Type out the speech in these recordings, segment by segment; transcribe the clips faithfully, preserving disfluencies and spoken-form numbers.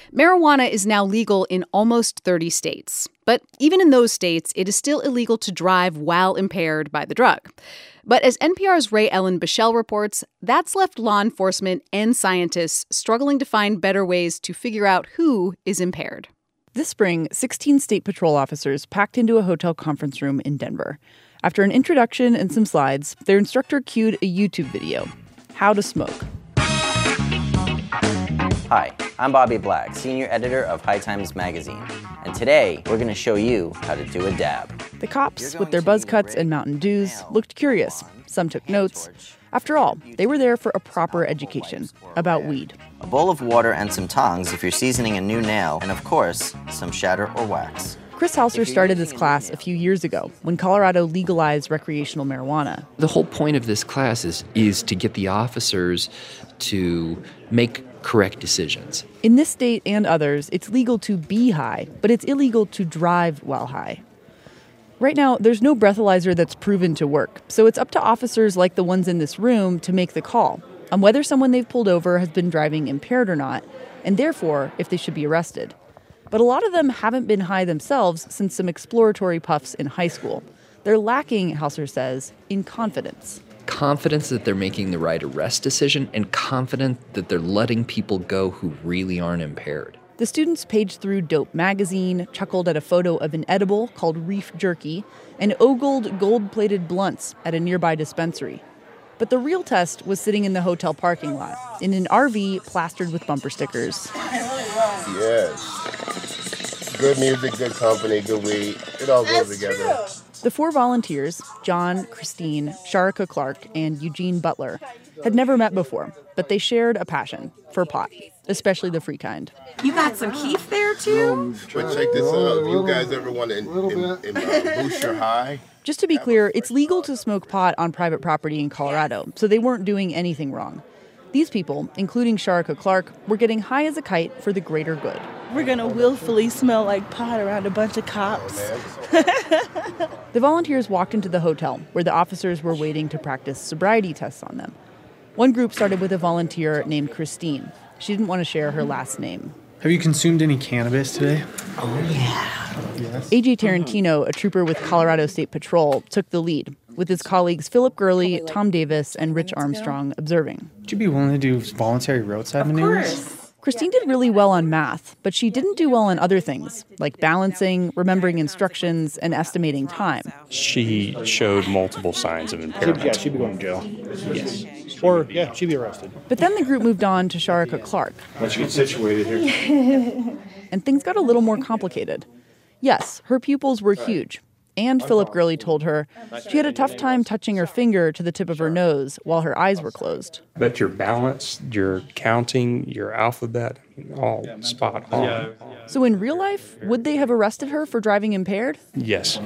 Marijuana is now legal in almost thirty states. But even in those states, it is still illegal to drive while impaired by the drug. But as N P R's Ray Ellen Bichelle reports, that's left law enforcement and scientists struggling to find better ways to figure out who is impaired. This spring, sixteen state patrol officers packed into a hotel conference room in Denver. After an introduction and some slides, their instructor cued a YouTube video, How to Smoke. Hi, I'm Bobby Black, senior editor of High Times magazine, and today we're going to show you how to do a dab. The cops, with their buzz cuts and Mountain Dews, looked curious. Some took notes. After all, they were there for a proper education about weed. A bowl of water and some tongs if you're seasoning a new nail, and of course, some shatter or wax. Chris Hauser started this class a few years ago when Colorado legalized recreational marijuana. The whole point of this class is, is to get the officers to make correct decisions. In this state and others, it's legal to be high, but it's illegal to drive while high. Right now, there's no breathalyzer that's proven to work, so it's up to officers like the ones in this room to make the call on whether someone they've pulled over has been driving impaired or not, and therefore, if they should be arrested. But a lot of them haven't been high themselves since some exploratory puffs in high school. They're lacking, Hauser says, in confidence. Confidence that they're making the right arrest decision and confident that they're letting people go who really aren't impaired. The students paged through Dope magazine, chuckled at a photo of an edible called Reef Jerky, and ogled gold-plated blunts at a nearby dispensary. But the real test was sitting in the hotel parking lot, in an R V plastered with bumper stickers. Yes. Good music, good company, good weed. It all goes together. True. The four volunteers, John, Christine, Sharika Clark, and Eugene Butler, had never met before, but they shared a passion for pot, especially the free kind. You got some keef there, too? But check this out. If you guys ever want to in, in, in, uh, boost your high... Just to be clear, it's legal to smoke pot on private property in Colorado, so they weren't doing anything wrong. These people, including Sharika Clark, were getting high as a kite for the greater good. We're going to willfully smell like pot around a bunch of cops. The volunteers walked into the hotel, where the officers were waiting to practice sobriety tests on them. One group started with a volunteer named Christine. She didn't want to share her last name. Have you consumed any cannabis today? Oh, yeah. Yes. A J Tarantino, a trooper with Colorado State Patrol, took the lead, with his colleagues Philip Gurley, Tom Davis, and Rich Armstrong observing. Would you be willing to do voluntary roadside of maneuvers? Course. Christine did really well on math, but she didn't do well on other things, like balancing, remembering instructions, and estimating time. She showed multiple signs of impairment. Yeah, she'd be going to jail. Yes. Or, yeah, she'd be arrested. But then the group moved on to Sharika Clark. Once you get situated here. And things got a little more complicated. Yes, her pupils were huge. And Philip Gurley told her she had a tough time touching her finger to the tip of her nose while her eyes were closed. But your balance, your counting, your alphabet, all spot on. So in real life, would they have arrested her for driving impaired? Yes.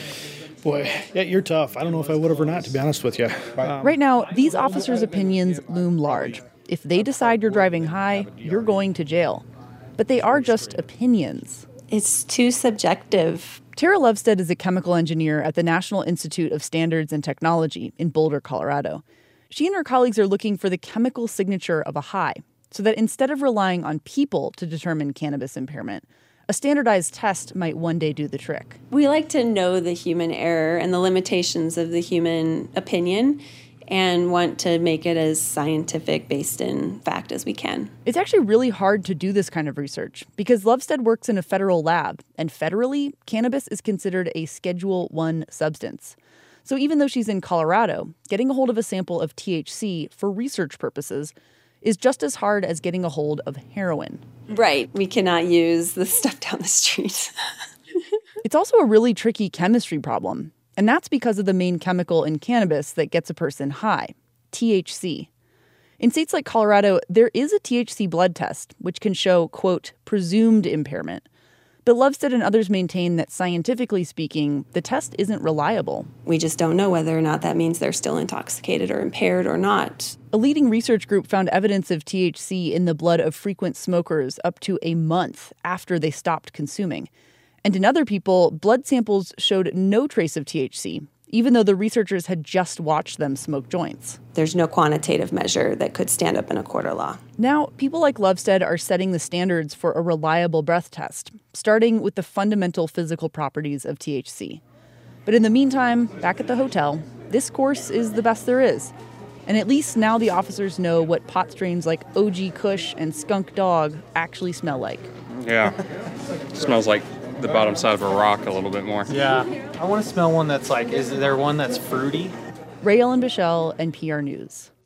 Boy, yeah, you're tough. I don't know if I would have or not, to be honest with you. Um, right now, these officers' opinions loom large. If they decide you're driving high, you're going to jail. But they are just opinions. It's too subjective. Tara Lovestead is a chemical engineer at the National Institute of Standards and Technology in Boulder, Colorado. She and her colleagues are looking for the chemical signature of a high, so that instead of relying on people to determine cannabis impairment, a standardized test might one day do the trick. We like to know the human error and the limitations of the human opinion and want to make it as scientific based in fact as we can. It's actually really hard to do this kind of research because Lovestead works in a federal lab, and federally, cannabis is considered a Schedule One substance. So even though she's in Colorado, getting a hold of a sample of T H C for research purposes is just as hard as getting a hold of heroin. Right. We cannot use the stuff down the street. It's also a really tricky chemistry problem. And that's because of the main chemical in cannabis that gets a person high, T H C. In states like Colorado, there is a T H C blood test, which can show, quote, presumed impairment. But Lovestead and others maintain that scientifically speaking, the test isn't reliable. We just don't know whether or not that means they're still intoxicated or impaired or not. A leading research group found evidence of T H C in the blood of frequent smokers up to a month after they stopped consuming. And in other people, blood samples showed no trace of T H C, even though the researchers had just watched them smoke joints. There's no quantitative measure that could stand up in a court of law. Now, people like Lovestead are setting the standards for a reliable breath test, starting with the fundamental physical properties of T H C. But in the meantime, back at the hotel, this course is the best there is. And at least now the officers know what pot strains like O G Kush and Skunk Dog actually smell like. Yeah, smells like the bottom side of a rock a little bit more. Yeah, I want to smell one that's like, is there one that's fruity? Ray Ellen Bichelle, N P R News.